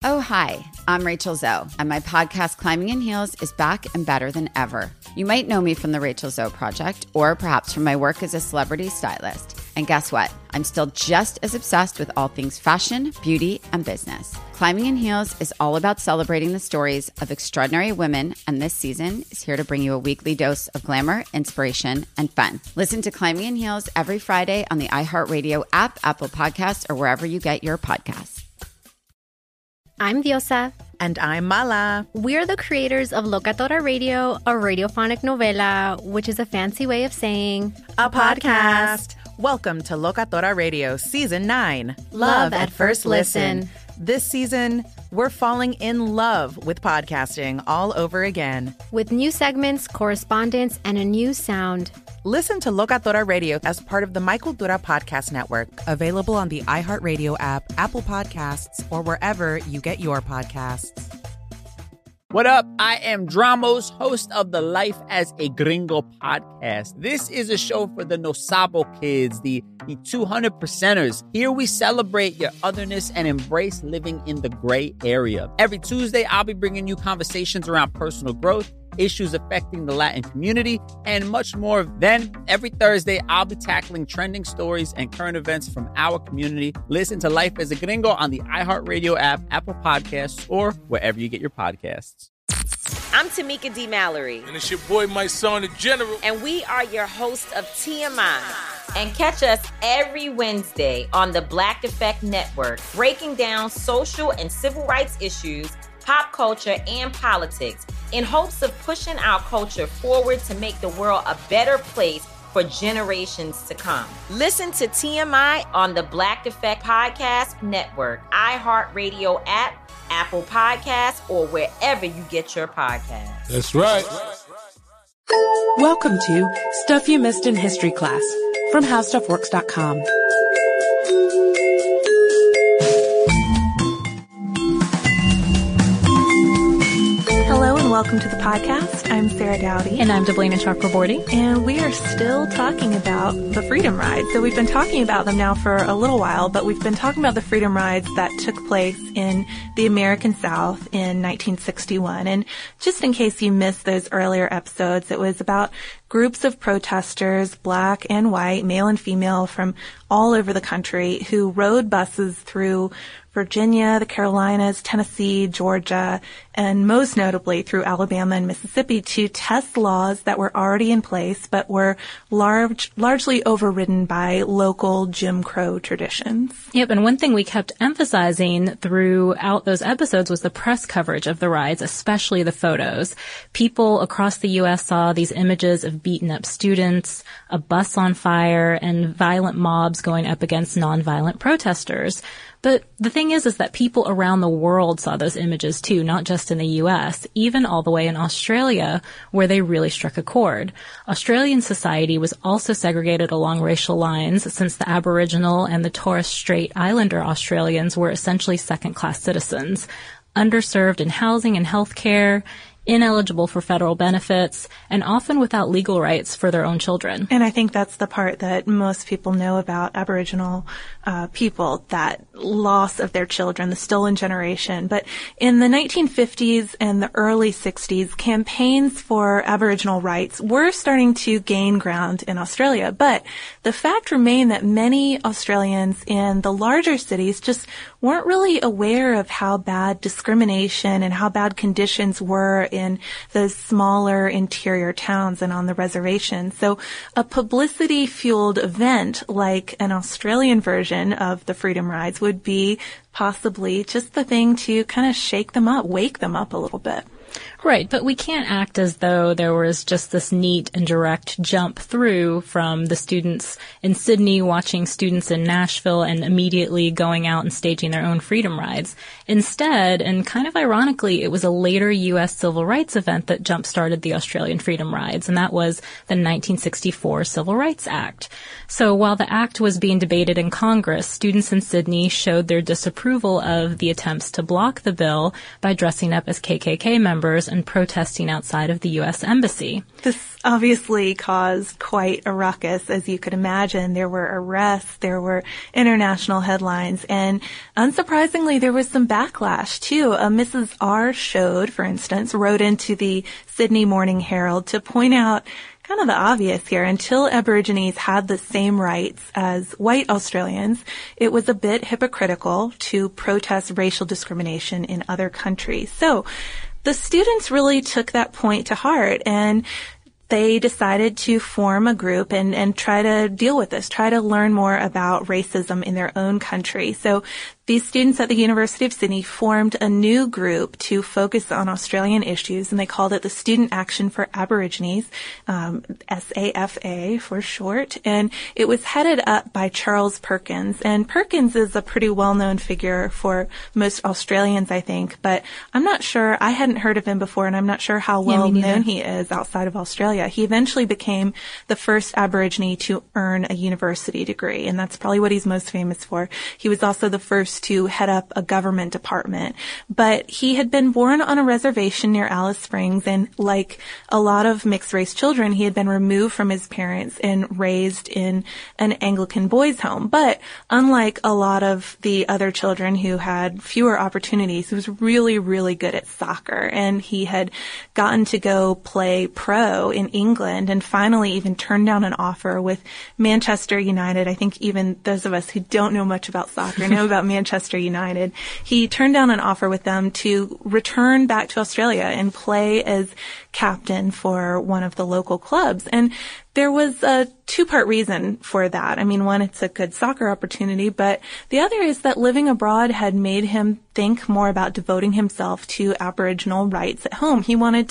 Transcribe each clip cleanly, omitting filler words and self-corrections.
Oh, hi, I'm Rachel Zoe, and my podcast, Climbing in Heels, is back and better than ever. You might know me from the Rachel Zoe Project, or perhaps from my work as a celebrity stylist. And guess what? I'm still just as obsessed with all things fashion, beauty, and business. Climbing in Heels is all about celebrating the stories of extraordinary women, and this season is here to bring you a weekly dose of glamour, inspiration, and fun. Listen to Climbing in Heels every Friday on the iHeartRadio app, Apple Podcasts, or wherever you get your podcasts. I'm Diosa. And I'm Mala. We're the creators of Locatora Radio, a radiophonic novela, which is a fancy way of saying a podcast. Welcome to Locatora Radio Season 9. Love at First Listen. This season, we're falling in love with podcasting all over again. With new segments, correspondence, and a new sound. Listen to Locatora Radio as part of the My Cultura Podcast Network. Available on the iHeartRadio app, Apple Podcasts, or wherever you get your podcasts. What up? I am Dramos, host of the Life as a Gringo podcast. This is a show for the No Sabo kids, the 200%ers. Here we celebrate your otherness and embrace living in the gray area. Every Tuesday, I'll be bringing you conversations around personal growth, issues affecting the Latin community, and much more. Then, every Thursday, I'll be tackling trending stories and current events from our community. Listen to Life as a Gringo on the iHeartRadio app, Apple Podcasts, or wherever you get your podcasts. I'm Tamika D. Mallory. And it's your boy, my son, the General. And we are your hosts of TMI. And catch us every Wednesday on the Black Effect Network, breaking down social and civil rights issues, pop culture, and politics in hopes of pushing our culture forward to make the world a better place for generations to come. Listen to TMI on the Black Effect Podcast Network, iHeartRadio app, Apple Podcasts, or wherever you get your podcasts. That's right. Welcome to Stuff You Missed in History Class from HowStuffWorks.com. Hello and welcome to the podcast. I'm Sarah Dowdy. And I'm Deblina Chakraborty. And we are still talking about the Freedom Rides. So we've been talking about them now for a little while, but we've been talking about the Freedom Rides that took place in the American South in 1961. And just in case you missed those earlier episodes, it was about groups of protesters, black and white, male and female, from all over the country who rode buses through Virginia, the Carolinas, Tennessee, Georgia, and most notably through Alabama and Mississippi to test laws that were already in place but were largely overridden by local Jim Crow traditions. Yep, and one thing we kept emphasizing throughout those episodes was the press coverage of the rides, especially the photos. People across the U.S. saw these images of beaten up students, a bus on fire, and violent mobs going up against nonviolent protesters. But the thing is that people around the world saw those images too, not just in the U.S., even all the way in Australia, where they really struck a chord. Australian society was also segregated along racial lines, since the Aboriginal and the Torres Strait Islander Australians were essentially second-class citizens, underserved in housing and health care, ineligible for federal benefits, and often without legal rights for their own children. And I think that's the part that most people know about Aboriginal people, that loss of their children, the stolen generation. But in the 1950s and the early 60s, campaigns for Aboriginal rights were starting to gain ground in Australia. But the fact remained that many Australians in the larger cities just weren't really aware of how bad discrimination and how bad conditions were in those smaller interior towns and on the reservation. So a publicity-fueled event like an Australian version of the Freedom Rides would be possibly just the thing to kind of shake them up, wake them up a little bit. Right, but we can't act as though there was just this neat and direct jump through from the students in Sydney watching students in Nashville and immediately going out and staging their own freedom rides. Instead, and kind of ironically, it was a later U.S. civil rights event that jump-started the Australian freedom rides, and that was the 1964 Civil Rights Act. So while the act was being debated in Congress, students in Sydney showed their disapproval of the attempts to block the bill by dressing up as KKK members and and protesting outside of the U.S. Embassy. This obviously caused quite a ruckus, as you could imagine. There were arrests, there were international headlines, and unsurprisingly, there was some backlash, too. Mrs. R. Shode, for instance, wrote into the Sydney Morning Herald to point out kind of the obvious here. Until Aborigines had the same rights as white Australians, it was a bit hypocritical to protest racial discrimination in other countries. So the students really took that point to heart, and they decided to form a group and try to deal with this, try to learn more about racism in their own country. So these students at the University of Sydney formed a new group to focus on Australian issues, and they called it the Student Action for Aborigines, SAFA for short, and it was headed up by Charles Perkins. And Perkins is a pretty well-known figure for most Australians, I think, but I'm not sure, I hadn't heard of him before, and I'm not sure how well known he is outside of Australia. He eventually became the first Aborigine to earn a university degree, and that's probably what he's most famous for. He was also the first to head up a government department. But he had been born on a reservation near Alice Springs, and like a lot of mixed-race children, he had been removed from his parents and raised in an Anglican boys' home. But unlike a lot of the other children who had fewer opportunities, he was really, really good at soccer, and he had gotten to go play pro in England and finally even turned down an offer with Manchester United. I think even those of us who don't know much about soccer know about Manchester United. He turned down an offer with them to return back to Australia and play as captain for one of the local clubs. And there was a two-part reason for that. I mean, one, it's a good soccer opportunity, but the other is that living abroad had made him think more about devoting himself to Aboriginal rights at home. He wanted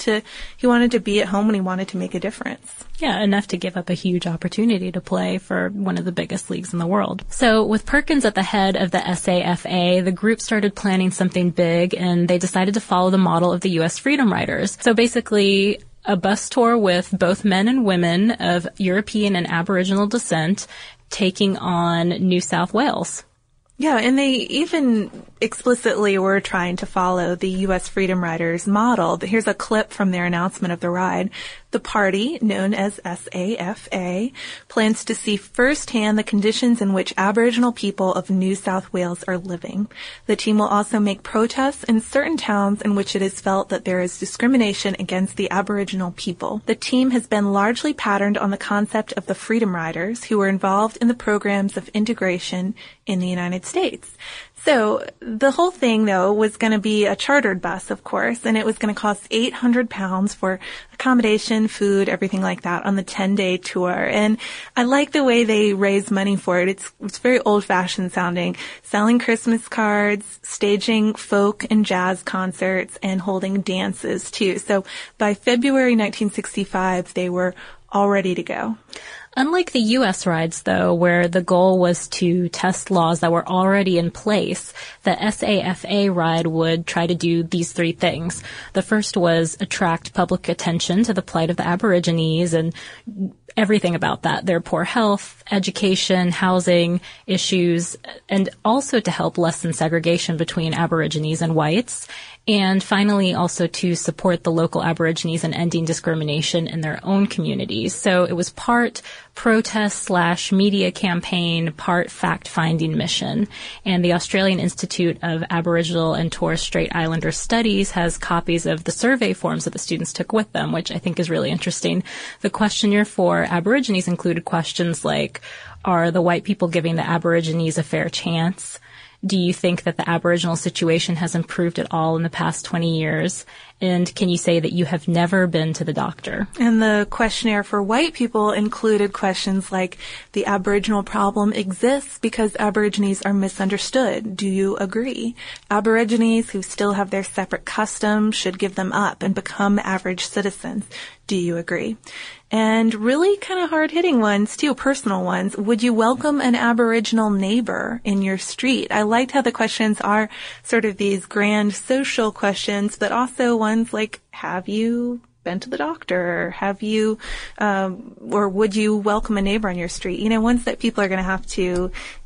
to be at home and he wanted to make a difference. Yeah, enough to give up a huge opportunity to play for one of the biggest leagues in the world. So with Perkins at the head of the SAFA, the group started planning something big, and they decided to follow the model of the U.S. Freedom Riders. So basically, a bus tour with both men and women of European and Aboriginal descent taking on New South Wales. Yeah, and they even explicitly were trying to follow the U.S. Freedom Riders model. Here's a clip from their announcement of the ride. The party, known as SAFA, plans to see firsthand the conditions in which Aboriginal people of New South Wales are living. The team will also make protests in certain towns in which it is felt that there is discrimination against the Aboriginal people. The team has been largely patterned on the concept of the Freedom Riders, who were involved in the programs of integration in the United States. So the whole thing, though, was going to be a chartered bus, of course, and it was going to cost £800 for accommodation, food, everything like that on the 10-day tour. And I like the way they raised money for it. It's very old-fashioned sounding, selling Christmas cards, staging folk and jazz concerts, and holding dances, too. So by February 1965, they were all ready to go. Unlike the U.S. rides, though, where the goal was to test laws that were already in place, the SAFA ride would try to do these three things. The first was attract public attention to the plight of the Aborigines and everything about that, their poor health, education, housing issues, and also to help lessen segregation between Aborigines and whites. And finally, also to support the local Aborigines in ending discrimination in their own communities. So it was part protest/media campaign, part fact-finding mission. And the Australian Institute of Aboriginal and Torres Strait Islander Studies has copies of the survey forms that the students took with them, which I think is really interesting. The questionnaire for Aborigines included questions like, are the white people giving the Aborigines a fair chance? Do you think that the Aboriginal situation has improved at all in the past 20 years? And can you say that you have never been to the doctor? And the questionnaire for white people included questions like, the Aboriginal problem exists because Aborigines are misunderstood. Do you agree? Aborigines who still have their separate customs should give them up and become average citizens. Do you agree? And really kind of hard-hitting ones, too, personal ones. Would you welcome an Aboriginal neighbor in your street? I liked how the questions are sort of these grand social questions, but also ones like, have you been to the doctor? Have you, or would you welcome a neighbor on your street? You know, ones that people are going to have to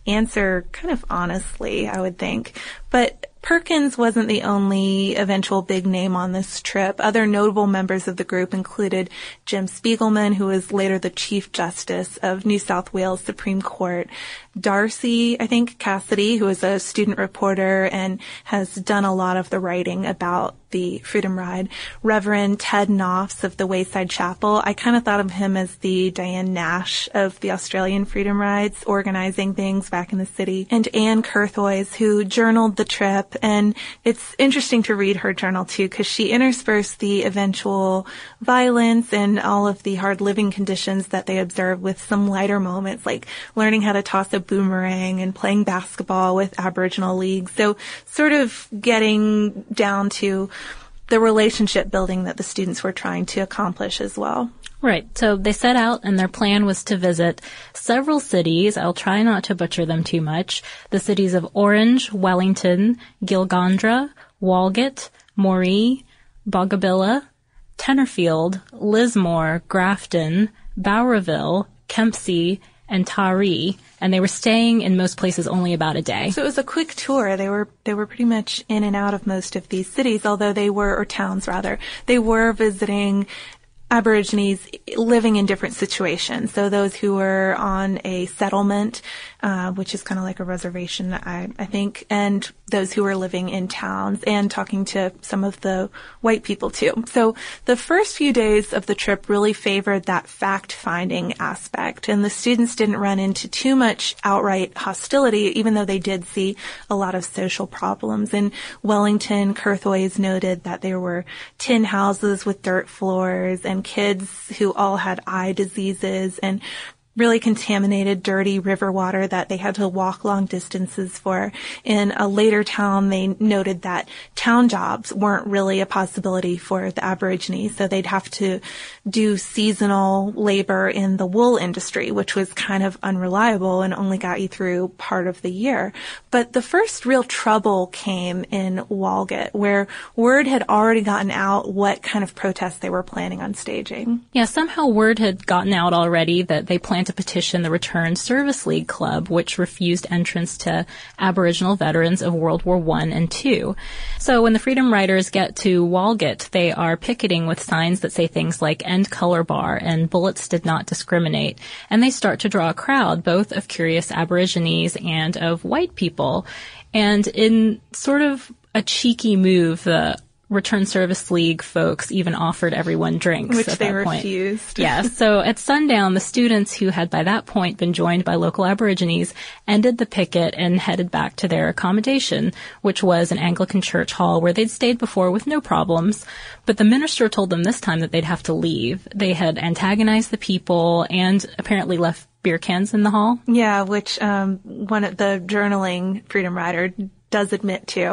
answer kind of honestly, I would think. But Perkins wasn't the only eventual big name on this trip. Other notable members of the group included Jim Spiegelman, who was later the Chief Justice of New South Wales Supreme Court, Darcy, Cassidy, who is a student reporter and has done a lot of the writing about the Freedom Ride, Reverend Ted Knopfs of the Wayside Chapel. I kind of thought of him as the Diane Nash of the Australian Freedom Rides, organizing things back in the city, and Anne Curthoys, who journaled the trip. And it's interesting to read her journal too, because she interspersed the eventual violence and all of the hard living conditions that they observed with some lighter moments, like learning how to toss a boomerang and playing basketball with Aboriginal leagues. So sort of getting down to the relationship building that the students were trying to accomplish as well. Right. So they set out, and their plan was to visit several cities. I'll try not to butcher them too much. The cities of Orange, Wellington, Gilgandra, Walgett, Moree, Bogabilla, Tenterfield, Lismore, Grafton, Bowraville, Kempsey, and Taree, and they were staying in most places only about a day. So it was a quick tour. They were pretty much in and out of most of these cities, although or towns rather. They were visiting Aborigines living in different situations. So those who were on a settlement, which is kind of like a reservation, I think, and those who were living in towns, and talking to some of the white people too. So the first few days of the trip really favored that fact-finding aspect, and the students didn't run into too much outright hostility, even though they did see a lot of social problems. In Wellington, Curthoys noted that there were tin houses with dirt floors and kids who all had eye diseases and really contaminated, dirty river water that they had to walk long distances for. In a later town, they noted that town jobs weren't really a possibility for the Aborigines, so they'd have to do seasonal labor in the wool industry, which was kind of unreliable and only got you through part of the year. But the first real trouble came in Walgett, where word had already gotten out what kind of protests they were planning on staging. Yeah, somehow word had gotten out already that they planned to petition the Return Service League Club, which refused entrance to Aboriginal veterans of World War I and II. So when the Freedom Riders get to Walgett, they are picketing with signs that say things like "End Color Bar" and "Bullets did not discriminate." And they start to draw a crowd, both of curious Aborigines and of white people. And in sort of a cheeky move, the Return Service League folks even offered everyone drinks which at they that point. refused. Yeah, so at sundown, the students who had by that point been joined by local Aborigines ended the picket and headed back to their accommodation, which was an Anglican church hall where they'd stayed before with no problems. But the minister told them this time that they'd have to leave. They had antagonized the people and apparently left beer cans in the hall. Yeah, which one of the journaling Freedom Rider does admit to.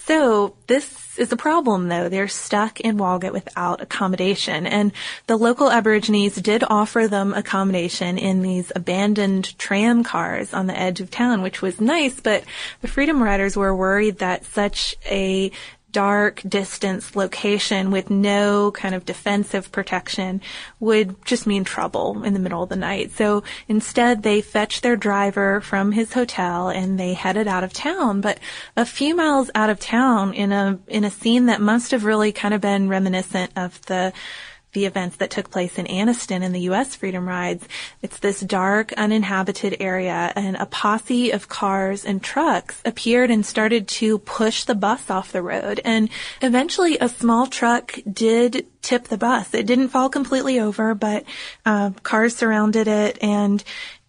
So this is a problem, though. They're stuck in Walgett without accommodation. And the local Aborigines did offer them accommodation in these abandoned tram cars on the edge of town, which was nice, but the Freedom Riders were worried that such a dark distance location with no kind of defensive protection would just mean trouble in the middle of the night. So instead they fetched their driver from his hotel and they headed out of town. But a few miles out of town, in a scene that must have really kind of been reminiscent of the events that took place in Anniston in the U.S. Freedom Rides. It's this dark, uninhabited area, and a posse of cars and trucks appeared and started to push the bus off the road. And eventually a small truck did tip the bus. It didn't fall completely over, but cars surrounded it, and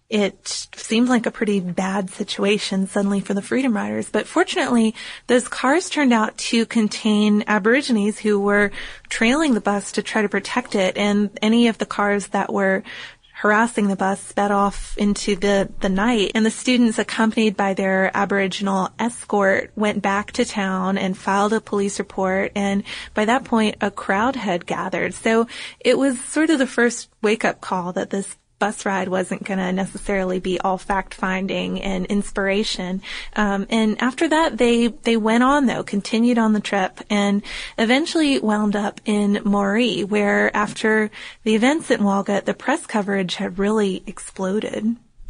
it seemed like a pretty bad situation suddenly for the Freedom Riders. But fortunately, those cars turned out to contain Aborigines who were trailing the bus to try to protect it. And any of the cars that were harassing the bus sped off into the night. And the students, accompanied by their Aboriginal escort, went back to town and filed a police report. And by that point, a crowd had gathered. So it was sort of the first wake-up call that this bus ride wasn't going to necessarily be all fact-finding and inspiration. And after that, they went on, though, continued on the trip, and eventually wound up in Moree, where after the events at Walgett, the press coverage had really exploded.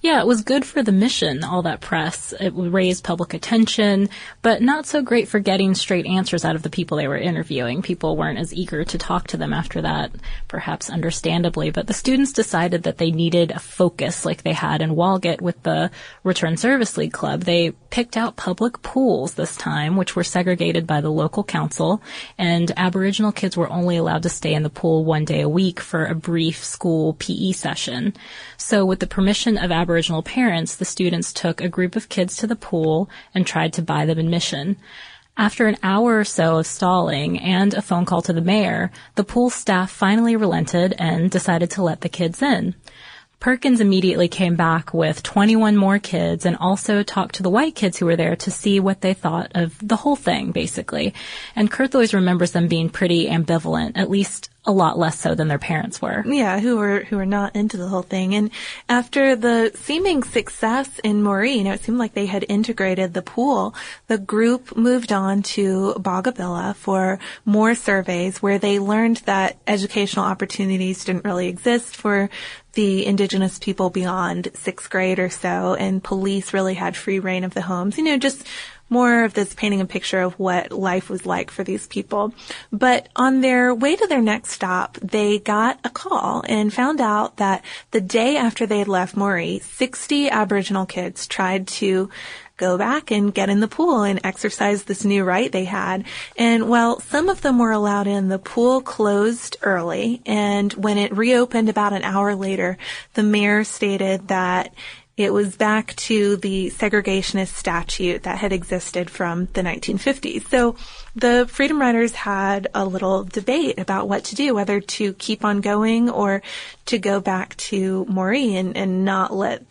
Yeah, it was good for the mission, all that press. It raised public attention, but not so great for getting straight answers out of the people they were interviewing. People weren't as eager to talk to them after that, perhaps understandably. But the students decided that they needed a focus like they had in Walgett with the Return Service League Club. They picked out public pools this time, which were segregated by the local council, and Aboriginal kids were only allowed to stay in the pool one day a week for a brief school PE session. So with the permission of Aboriginal parents, the students took a group of kids to the pool and tried to buy them admission. After an hour or so of stalling and a phone call to the mayor, the pool staff finally relented and decided to let the kids in. Perkins immediately came back with 21 more kids and also talked to the white kids who were there to see what they thought of the whole thing, basically. And Curthoys remembers them being pretty ambivalent, at least a lot less so than their parents were. Yeah, who were not into the whole thing. And after the seeming success in Moree, it seemed like they had integrated the pool, the group moved on to Bogabilla for more surveys where they learned that educational opportunities didn't really exist for the Indigenous people beyond 6th grade or so, and police really had free reign of the homes. Just more of this painting a picture of what life was like for these people. But on their way to their next stop, they got a call and found out that the day after they had left Moree, 60 Aboriginal kids tried to go back and get in the pool and exercise this new right they had. And while some of them were allowed in, the pool closed early. And when it reopened about an hour later, the mayor stated that it was back to the segregationist statute that had existed from the 1950s. So the Freedom Riders had a little debate about what to do, whether to keep on going or to go back to Moree and not let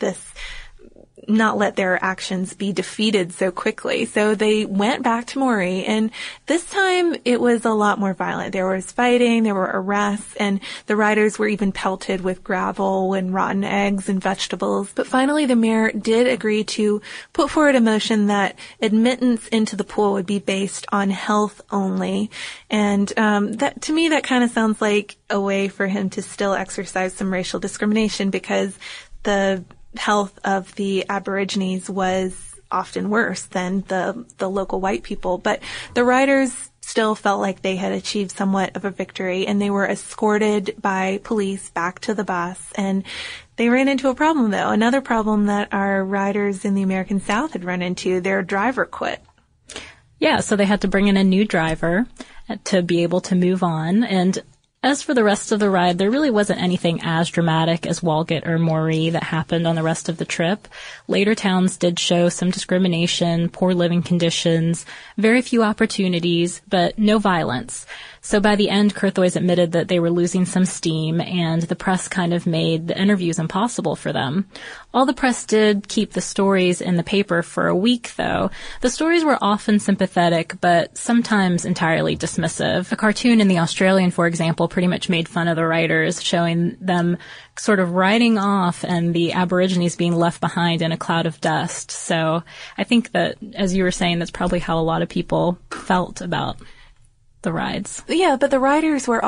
their actions be defeated so quickly. So they went back to Moree, and this time it was a lot more violent. There was fighting, there were arrests, and the riders were even pelted with gravel and rotten eggs and vegetables. But finally the mayor did agree to put forward a motion that admittance into the pool would be based on health only. And that, to me, that kind of sounds like a way for him to still exercise some racial discrimination, because the health of the Aborigines was often worse than the local white people. But the riders still felt like they had achieved somewhat of a victory, and they were escorted by police back to the bus. And they ran into a problem, though, another problem that our riders in the American South had run into. Their driver quit. Yeah, so they had to bring in a new driver to be able to move on. And as for the rest of the ride, there really wasn't anything as dramatic as Walgett or Moree that happened on the rest of the trip. Later towns did show some discrimination, poor living conditions, very few opportunities, but no violence. So by the end, Curthoys admitted that they were losing some steam, and the press kind of made the interviews impossible for them. All the press did keep the stories in the paper for a week, though. The stories were often sympathetic, but sometimes entirely dismissive. A cartoon in The Australian, for example, pretty much made fun of the writers, showing them sort of riding off and the Aborigines being left behind in a cloud of dust. So I think that, as you were saying, that's probably how a lot of people felt about the rides. Yeah, but the riders were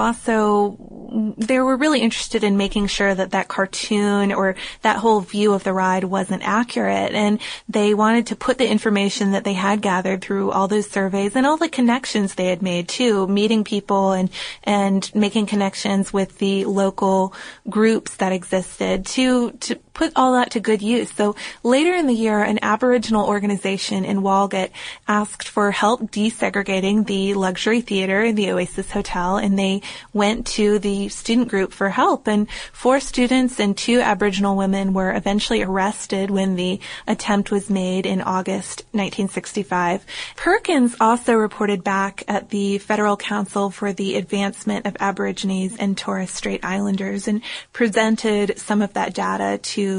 also, they were really interested in making sure that that cartoon or that whole view of the ride wasn't accurate. And they wanted to put the information that they had gathered through all those surveys and all the connections they had made too, meeting people and making connections with the local groups that existed to put all that to good use. So later in the year, an Aboriginal organization in Walgett asked for help desegregating the luxury theater in the Oasis Hotel, and they went to the student group for help. And 4 students and 2 Aboriginal women were eventually arrested when the attempt was made in August 1965. Perkins also reported back at the Federal Council for the Advancement of Aborigines and Torres Strait Islanders and presented some of that data to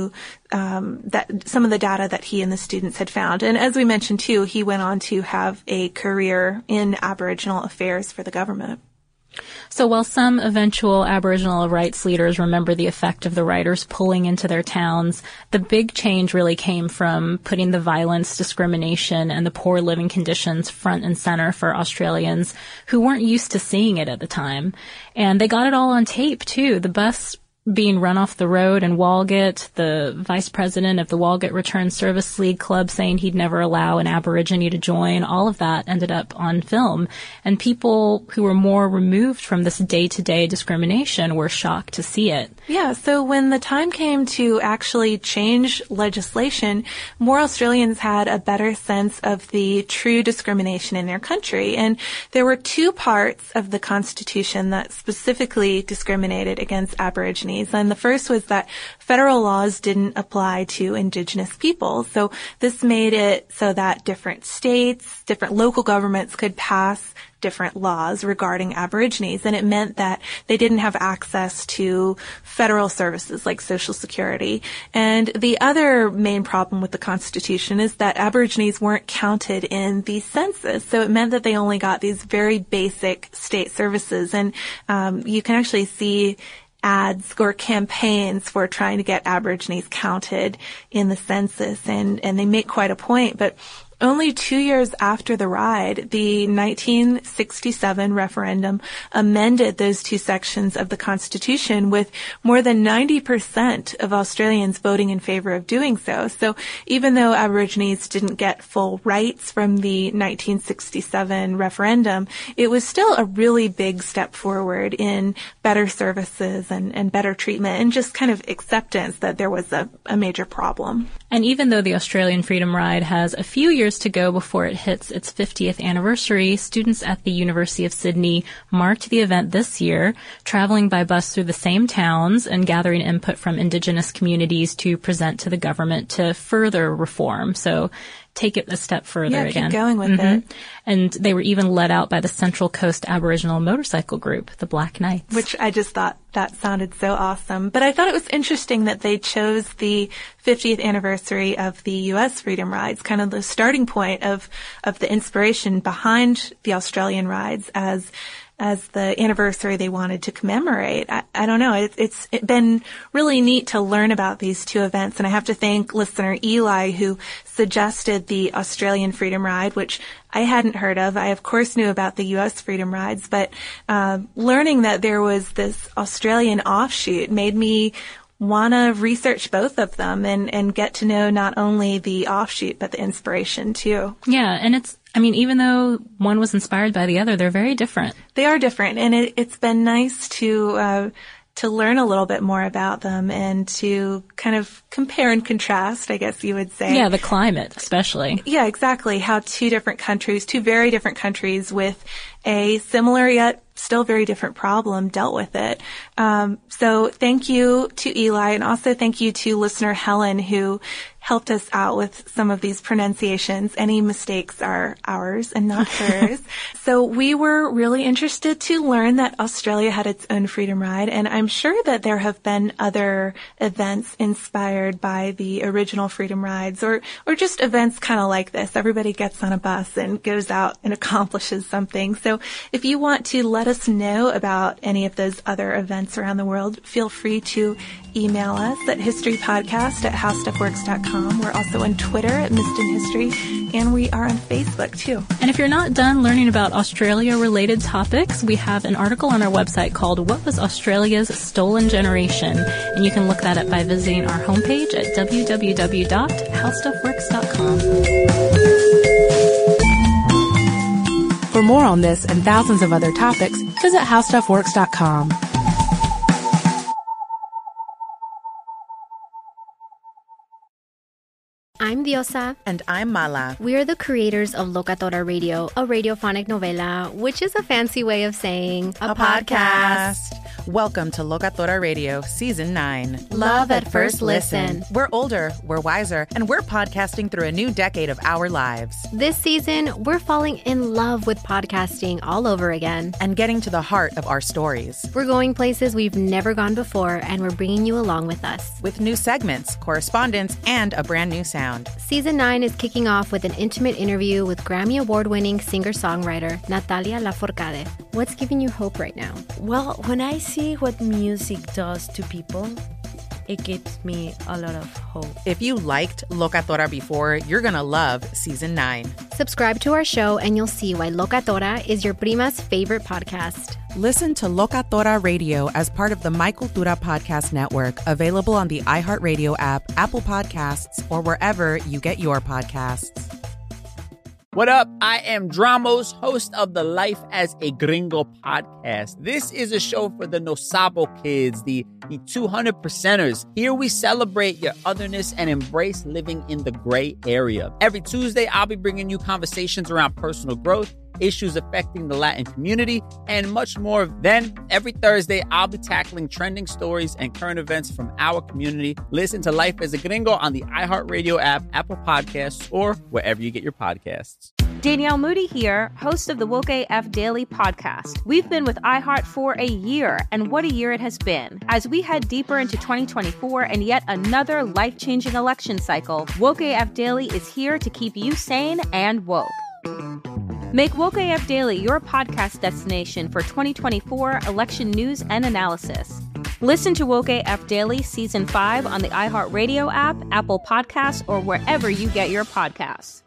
some of the data that he and the students had found. And as we mentioned too, he went on to have a career in Aboriginal affairs for the government. So while some eventual Aboriginal rights leaders remember the effect of the riders pulling into their towns, the big change really came from putting the violence, discrimination, and the poor living conditions front and center for Australians who weren't used to seeing it at the time. And they got it all on tape, too. The bus being run off the road in Walgett, the vice president of the Walgett Return Service League Club saying he'd never allow an Aborigine to join, all of that ended up on film. And people who were more removed from this day-to-day discrimination were shocked to see it. Yeah, so when the time came to actually change legislation, more Australians had a better sense of the true discrimination in their country. And there were two parts of the Constitution that specifically discriminated against Aborigines. And the first was that federal laws didn't apply to Indigenous people. So this made it so that different states, different local governments could pass different laws regarding Aborigines, and it meant that they didn't have access to federal services like Social Security. And the other main problem with the Constitution is that Aborigines weren't counted in the census, so it meant that they only got these very basic state services. And you can actually see ads or campaigns for trying to get Aborigines counted in the census, and they make quite a point. But only 2 years after the ride, the 1967 referendum amended those two sections of the Constitution, with more than 90% of Australians voting in favor of doing so. So even though Aborigines didn't get full rights from the 1967 referendum, it was still a really big step forward in better services and better treatment and just kind of acceptance that there was a major problem. And even though the Australian Freedom Ride has a few years to go before it hits its 50th anniversary, students at the University of Sydney marked the event this year, traveling by bus through the same towns and gathering input from Indigenous communities to present to the government to further reform. So take it a step further again. Keep going with it. And they were even led out by the Central Coast Aboriginal Motorcycle Group, the Black Knights. Which I just thought that sounded so awesome. But I thought it was interesting that they chose the 50th anniversary of the U.S. Freedom Rides, kind of the starting point of the inspiration behind the Australian rides as the anniversary they wanted to commemorate. I don't know. It's been really neat to learn about these two events. And I have to thank listener Eli, who suggested the Australian Freedom Ride, which I hadn't heard of. I, of course, knew about the U.S. Freedom Rides, but learning that there was this Australian offshoot made me want to research both of them and get to know not only the offshoot, but the inspiration, too. Yeah, and even though one was inspired by the other, they're very different. They are different, and it's been nice to learn a little bit more about them and to kind of compare and contrast, I guess you would say. Yeah, the climate, especially. Yeah, exactly. How two very different countries with a similar yet still very different problem dealt with it. So thank you to Eli, and also thank you to listener Helen, who helped us out with some of these pronunciations. Any mistakes are ours and not hers. So we were really interested to learn that Australia had its own Freedom Ride, and I'm sure that there have been other events inspired by the original Freedom Rides, or just events kind of like this. Everybody gets on a bus and goes out and accomplishes something. So if you want to let us know about any of those other events around the world, feel free to email us at historypodcast@howstuffworks.com. We're also on Twitter at Missed in History, and we are on Facebook too. And if you're not done learning about Australia-related topics, we have an article on our website called What Was Australia's Stolen Generation? And you can look that up by visiting our homepage at www.howstuffworks.com. For more on this and thousands of other topics, visit howstuffworks.com. I'm Diosa. And I'm Mala. We are the creators of Locatora Radio, a radiophonic novela, which is a fancy way of saying a podcast. Welcome to Locatora Radio, Season 9. Love at First Listen. We're older, we're wiser, and we're podcasting through a new decade of our lives. This season, we're falling in love with podcasting all over again. And getting to the heart of our stories. We're going places we've never gone before, and we're bringing you along with us. With new segments, correspondence, and a brand new sound. Season 9 is kicking off with an intimate interview with Grammy Award-winning singer-songwriter Natalia Lafourcade. What's giving you hope right now? Well, when I see what music does to people, it gives me a lot of hope. If you liked Locatora before, you're going to love Season 9. Subscribe to our show and you'll see why Locatora is your prima's favorite podcast. Listen to Locatora Radio as part of the My Cultura Podcast Network, available on the iHeartRadio app, Apple Podcasts, or wherever you get your podcasts. What up? I am Dramos, host of the Life as a Gringo podcast. This is a show for the No Sabo kids, the 200%ers. Here we celebrate your otherness and embrace living in the gray area. Every Tuesday, I'll be bringing you conversations around personal growth, issues affecting the Latin community, and much more. Then, every Thursday, I'll be tackling trending stories and current events from our community. Listen to Life as a Gringo on the iHeartRadio app, Apple Podcasts, or wherever you get your podcasts. Danielle Moody here, host of the Woke AF Daily podcast. We've been with iHeart for a year, and what a year it has been. As we head deeper into 2024 and yet another life-changing election cycle, Woke AF Daily is here to keep you sane and woke. Make Woke AF Daily your podcast destination for 2024 election news and analysis. Listen to Woke AF Daily Season 5 on the iHeartRadio app, Apple Podcasts, or wherever you get your podcasts.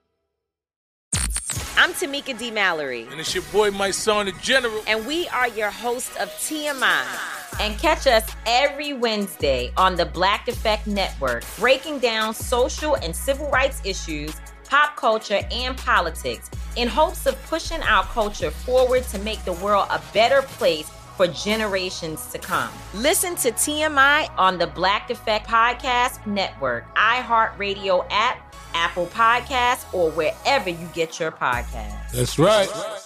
I'm Tamika D. Mallory. And it's your boy, my son, the General. And we are your hosts of TMI. And catch us every Wednesday on the Black Effect Network, breaking down social and civil rights issues, pop culture, and politics in hopes of pushing our culture forward to make the world a better place for generations to come. Listen to TMI on the Black Effect Podcast Network, iHeartRadio app, Apple Podcasts, or wherever you get your podcasts. That's right.